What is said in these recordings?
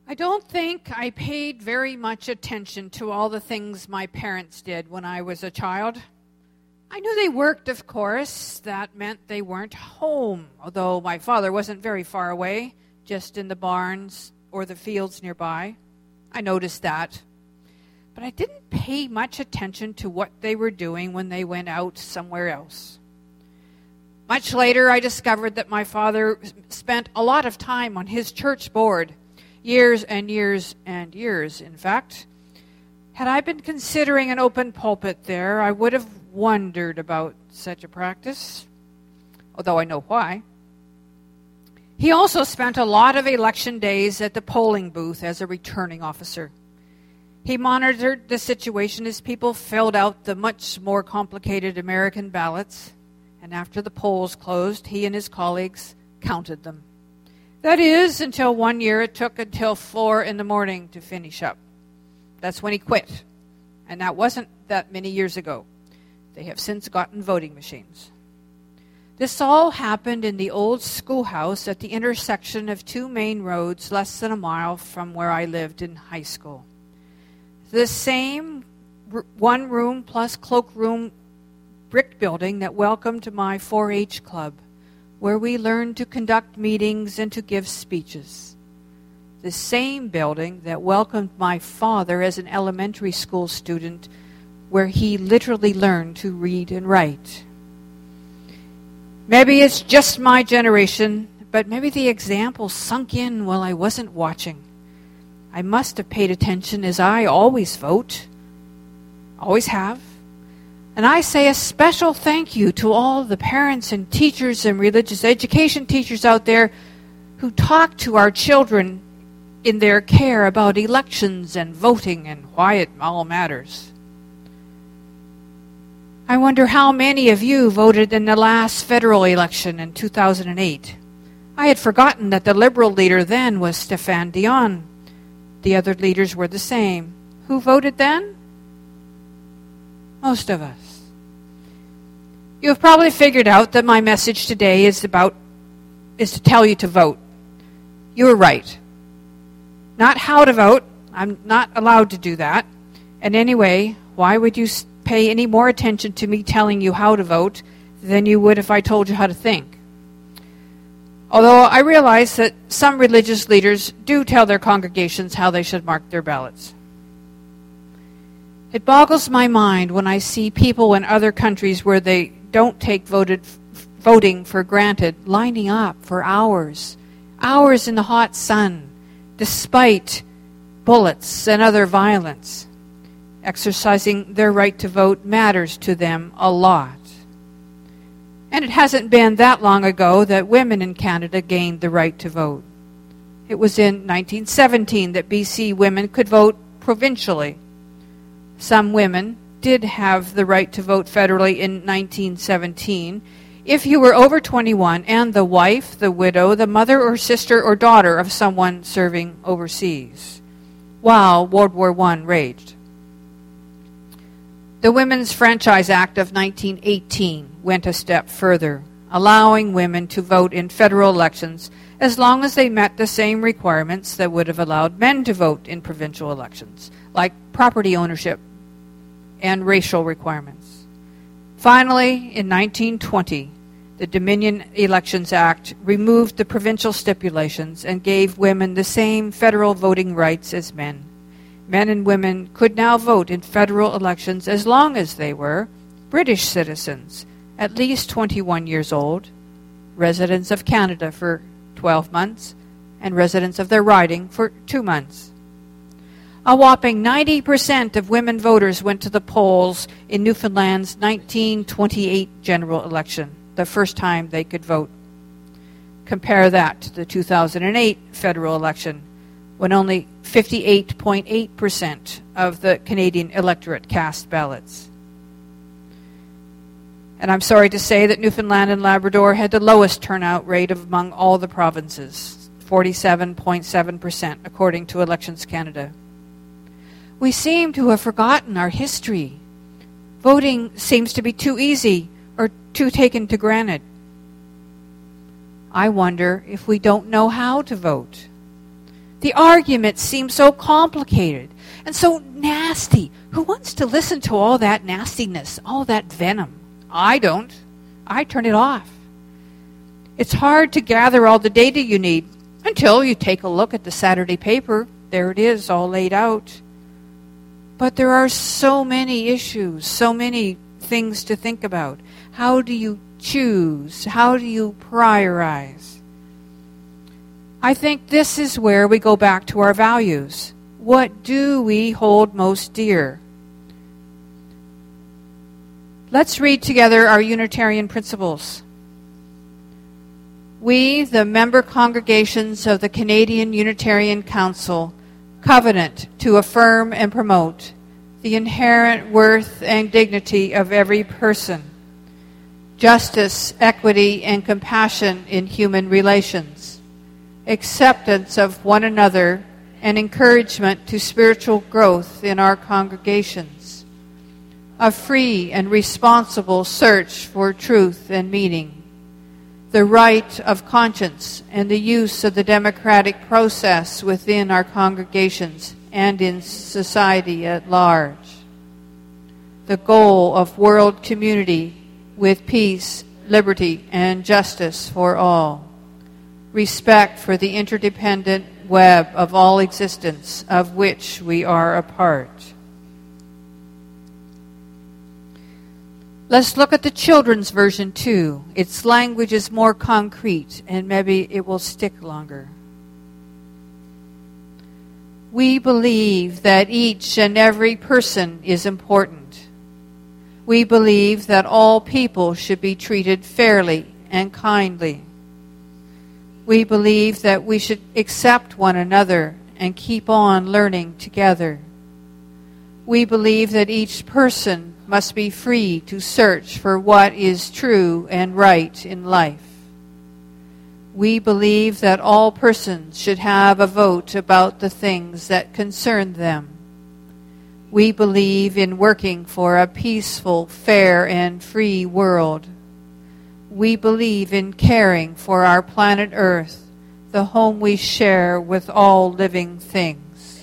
I don't think I paid very much attention to all the things my parents did when I was a child. I knew they worked, of course. That meant they weren't home, although my father wasn't very far away, just in the barns or the fields nearby. I noticed that. But I didn't pay much attention to what they were doing when they went out somewhere else. Much later, I discovered that my father spent a lot of time on his church board, years and years and years, in fact. Had I been considering an open pulpit there, I would have wondered about such a practice, although I know why. He also spent a lot of election days at the polling booth as a returning officer. He monitored the situation as people filled out the much more complicated American ballots, and after the polls closed, he and his colleagues counted them. That is, until one year it took until 4 a.m. to finish up. That's when he quit, and that wasn't that many years ago. They have since gotten voting machines. This all happened in the old schoolhouse at the intersection of 2 main roads less than a mile from where I lived in high school. The same one-room plus cloakroom brick building that welcomed my 4-H club, where we learned to conduct meetings and to give speeches. The same building that welcomed my father as an elementary school student, where he literally learned to read and write. Maybe it's just my generation, but maybe the example sunk in while I wasn't watching. I must have paid attention, as I always vote, always have. And I say a special thank you to all the parents and teachers and religious education teachers out there who talk to our children in their care about elections and voting and why it all matters. I wonder how many of you voted in the last federal election in 2008. I had forgotten that the Liberal leader then was Stéphane Dion. The other leaders were the same. Who voted then? Most of us. You have probably figured out that my message today is to tell you to vote. You were right. Not how to vote. I'm not allowed to do that. And anyway, why would you pay any more attention to me telling you how to vote than you would if I told you how to think? Although I realize that some religious leaders do tell their congregations how they should mark their ballots. It boggles my mind when I see people in other countries where they don't take voting for granted, lining up for hours in the hot sun, despite bullets and other violence. Exercising their right to vote matters to them a lot. And it hasn't been that long ago that women in Canada gained the right to vote. It was in 1917 that BC women could vote provincially. Some women did have the right to vote federally in 1917 if you were over 21 and the wife, the widow, the mother or sister or daughter of someone serving overseas, while World War I raged. The Women's Franchise Act of 1918 went a step further, allowing women to vote in federal elections as long as they met the same requirements that would have allowed men to vote in provincial elections, like property ownership and racial requirements. Finally, in 1920, the Dominion Elections Act removed the provincial stipulations and gave women the same federal voting rights as men. Men and women could now vote in federal elections as long as they were British citizens, at least 21 years old, residents of Canada for 12 months, and residents of their riding for 2 months. A whopping 90% of women voters went to the polls in Newfoundland's 1928 general election, the first time they could vote. Compare that to the 2008 federal election, when only 58.8% of the Canadian electorate cast ballots. And I'm sorry to say that Newfoundland and Labrador had the lowest turnout rate among all the provinces, 47.7%, according to Elections Canada. We seem to have forgotten our history. Voting seems to be too easy or too taken for granted. I wonder if we don't know how to vote. The arguments seem so complicated and so nasty. Who wants to listen to all that nastiness, all that venom? I don't. I turn it off. It's hard to gather all the data you need until you take a look at the Saturday paper. There it is, all laid out. But there are so many issues, so many things to think about. How do you choose? How do you prioritize? I think this is where we go back to our values. What do we hold most dear? Let's read together our Unitarian principles. We, the member congregations of the Canadian Unitarian Council, covenant to affirm and promote the inherent worth and dignity of every person, justice, equity, and compassion in human relations, acceptance of one another, and encouragement to spiritual growth in our congregations, a free and responsible search for truth and meaning, the right of conscience and the use of the democratic process within our congregations and in society at large, the goal of world community with peace, liberty, and justice for all, respect for the interdependent web of all existence of which we are a part. Let's look at the children's version too. Its language is more concrete and maybe it will stick longer. We believe that each and every person is important. We believe that all people should be treated fairly and kindly. We believe that we should accept one another and keep on learning together. We believe that each person must be free to search for what is true and right in life. We believe that all persons should have a vote about the things that concern them. We believe in working for a peaceful, fair, and free world. We believe in caring for our planet Earth, the home we share with all living things.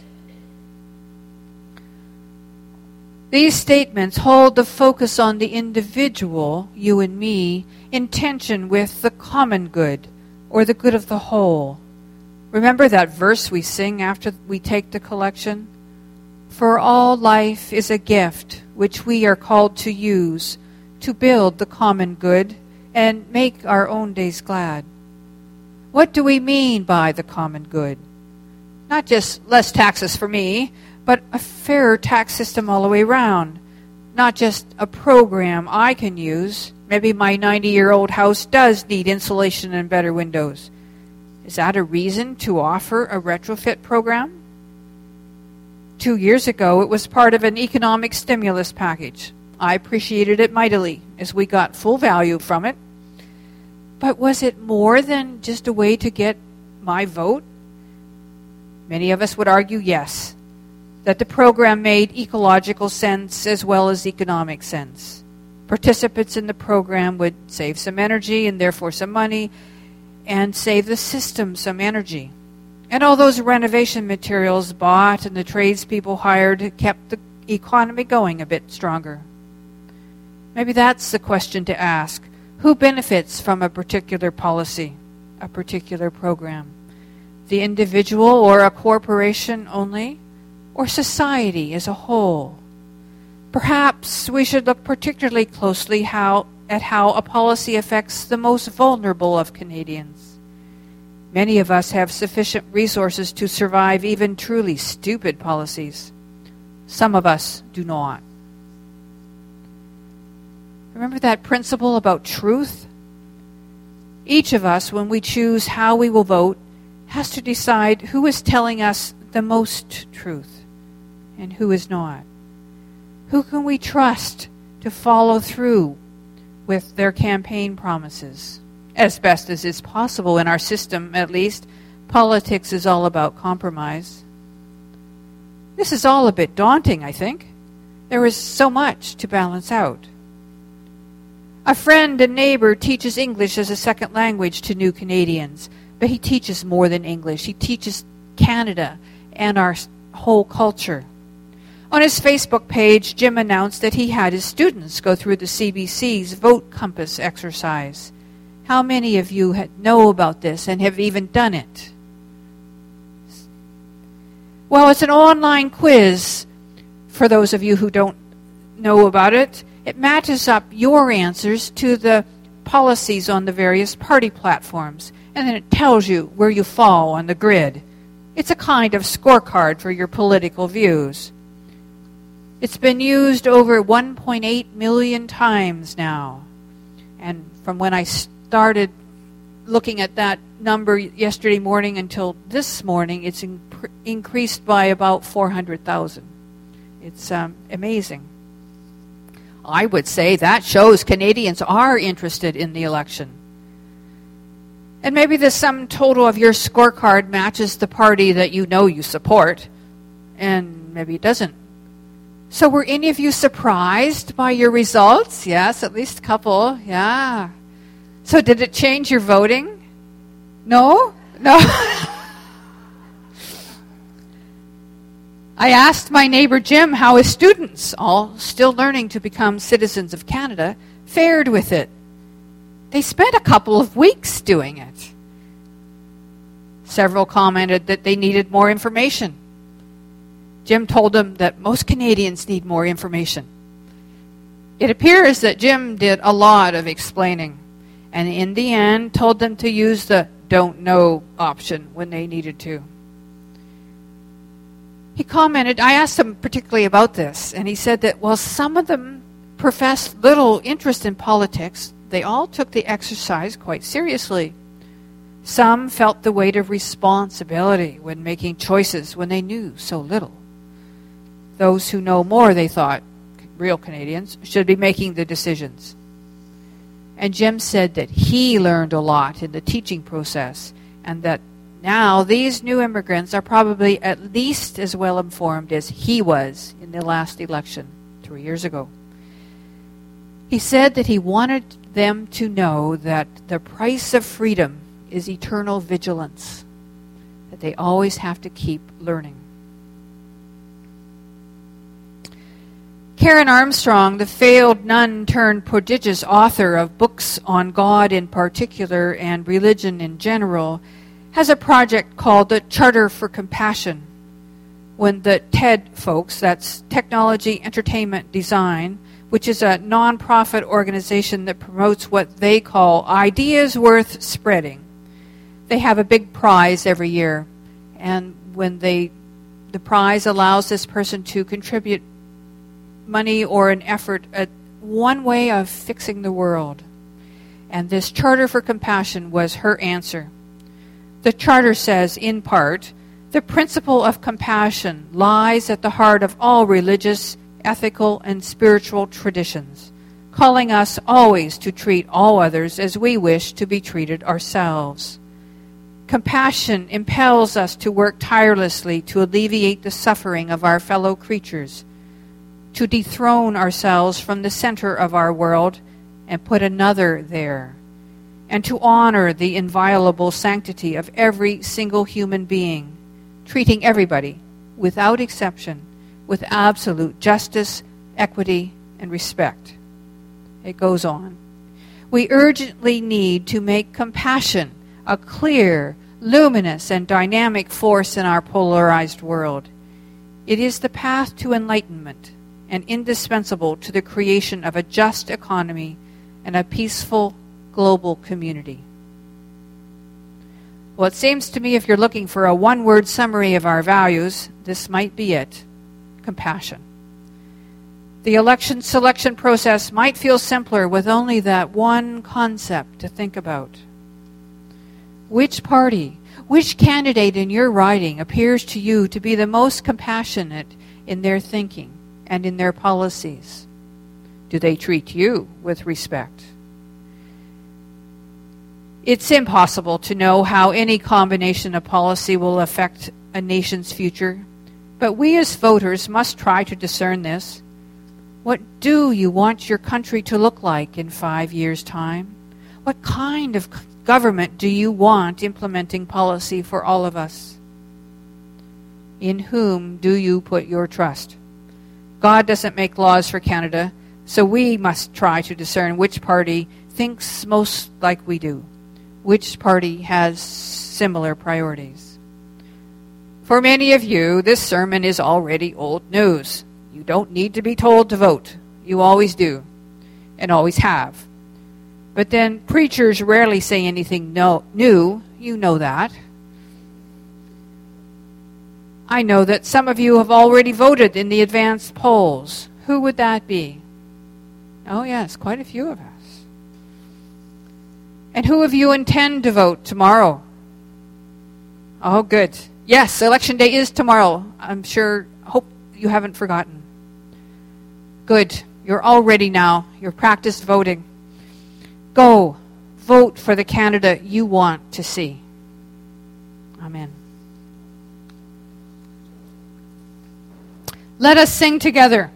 These statements hold the focus on the individual, you and me, in tension with the common good, or the good of the whole. Remember that verse we sing after we take the collection? For all life is a gift which we are called to use to build the common good and make our own days glad. What do we mean by the common good? Not just less taxes for me, but a fairer tax system all the way around. Not just a program I can use. Maybe my 90-year-old house does need insulation and better windows. Is that a reason to offer a retrofit program? 2 years ago, it was part of an economic stimulus package. I appreciated it mightily as we got full value from it. But was it more than just a way to get my vote? Many of us would argue yes, that the program made ecological sense as well as economic sense. Participants in the program would save some energy and therefore some money, and save the system some energy. And all those renovation materials bought and the tradespeople hired kept the economy going a bit stronger. Maybe that's the question to ask. Who benefits from a particular policy, a particular program? The individual or a corporation only? Or society as a whole? Perhaps we should look particularly closely at how a policy affects the most vulnerable of Canadians. Many of us have sufficient resources to survive even truly stupid policies. Some of us do not. Remember that principle about truth? Each of us, when we choose how we will vote, has to decide who is telling us the most truth and who is not. Who can we trust to follow through with their campaign promises? As best as is possible in our system, at least, politics is all about compromise. This is all a bit daunting, I think. There is so much to balance out. A friend and neighbor teaches English as a second language to new Canadians, but he teaches more than English. He teaches Canada and our whole culture. On his Facebook page, Jim announced that he had his students go through the CBC's Vote Compass exercise. How many of you know about this and have even done it? Well, it's an online quiz. For those of you who don't know about it, it matches up your answers to the policies on the various party platforms, and then it tells you where you fall on the grid. It's a kind of scorecard for your political views. It's been used over 1.8 million times now. And from when I started looking at that number yesterday morning until this morning, it's increased by about 400,000. It's amazing. I would say that shows Canadians are interested in the election. And maybe the sum total of your scorecard matches the party that you know you support, and maybe it doesn't. So were any of you surprised by your results? Yes, at least a couple. Yeah. So did it change your voting? No? No. I asked my neighbor Jim how his students, all still learning to become citizens of Canada, fared with it. They spent a couple of weeks doing it. Several commented that they needed more information. Jim told them that most Canadians need more information. It appears that Jim did a lot of explaining, and in the end told them to use the don't know option when they needed to. He commented, I asked him particularly about this, and he said that while some of them professed little interest in politics, they all took the exercise quite seriously. Some felt the weight of responsibility when making choices when they knew so little. Those who know more, they thought, real Canadians, should be making the decisions. And Jim said that he learned a lot in the teaching process, and that now these new immigrants are probably at least as well informed as he was in the last election 3 years ago. He said that he wanted them to know that the price of freedom is eternal vigilance, that they always have to keep learning. Karen Armstrong, the failed nun-turned-prodigious author of books on God in particular and religion in general, has a project called the Charter for Compassion. When the TED folks, that's Technology, Entertainment, Design, which is a non-profit organization that promotes what they call ideas worth spreading. They have a big prize every year, and when the prize allows this person to contribute money or an effort at one way of fixing the world. And this Charter for Compassion was her answer. The Charter says, in part, the principle of compassion lies at the heart of all religious, ethical, and spiritual traditions, calling us always to treat all others as we wish to be treated ourselves. Compassion impels us to work tirelessly to alleviate the suffering of our fellow creatures, to dethrone ourselves from the center of our world and put another there, and to honor the inviolable sanctity of every single human being, treating everybody, without exception, with absolute justice, equity, and respect. It goes on. We urgently need to make compassion a clear, luminous, and dynamic force in our polarized world. It is the path to enlightenment and indispensable to the creation of a just economy and a peaceful global community. Well, it seems to me if you're looking for a one-word summary of our values, this might be it: compassion. The election selection process might feel simpler with only that one concept to think about. Which party, which candidate in your riding appears to you to be the most compassionate in their thinking and in their policies? Do they treat you with respect? It's impossible to know how any combination of policy will affect a nation's future, but we as voters must try to discern this. What do you want your country to look like in 5 years' time? What kind of government do you want implementing policy for all of us? In whom do you put your trust? God doesn't make laws for Canada, so we must try to discern which party thinks most like we do, which party has similar priorities. For many of you, this sermon is already old news. You don't need to be told to vote. You always do, and always have. But then preachers rarely say anything new. You know that. I know that some of you have already voted in the advanced polls. Who would that be? Oh yes, quite a few of us. And who of you intend to vote tomorrow? Oh, good. Yes, election day is tomorrow. Hope you haven't forgotten. Good. You're all ready now. You've practiced voting. Go. Vote for the Canada you want to see. Amen. Let us sing together.